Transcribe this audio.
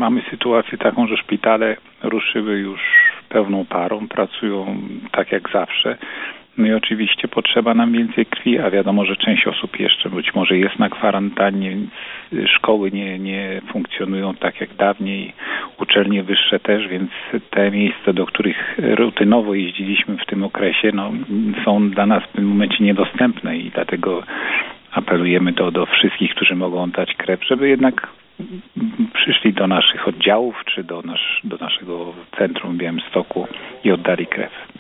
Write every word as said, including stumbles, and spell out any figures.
mamy sytuację taką, że szpitale ruszyły już pełną parą, pracują tak jak zawsze. No i oczywiście potrzeba nam więcej krwi, a wiadomo, że część osób jeszcze być może jest na kwarantannie, więc szkoły nie, nie funkcjonują tak jak dawniej, uczelnie wyższe też, więc te miejsca, do których rutynowo jeździliśmy w tym okresie, no, są dla nas w tym momencie niedostępne i dlatego apelujemy do, do wszystkich, którzy mogą dać krew, żeby jednak przyszli do naszych oddziałów czy do, nasz, do naszego centrum w Białymstoku i oddali krew.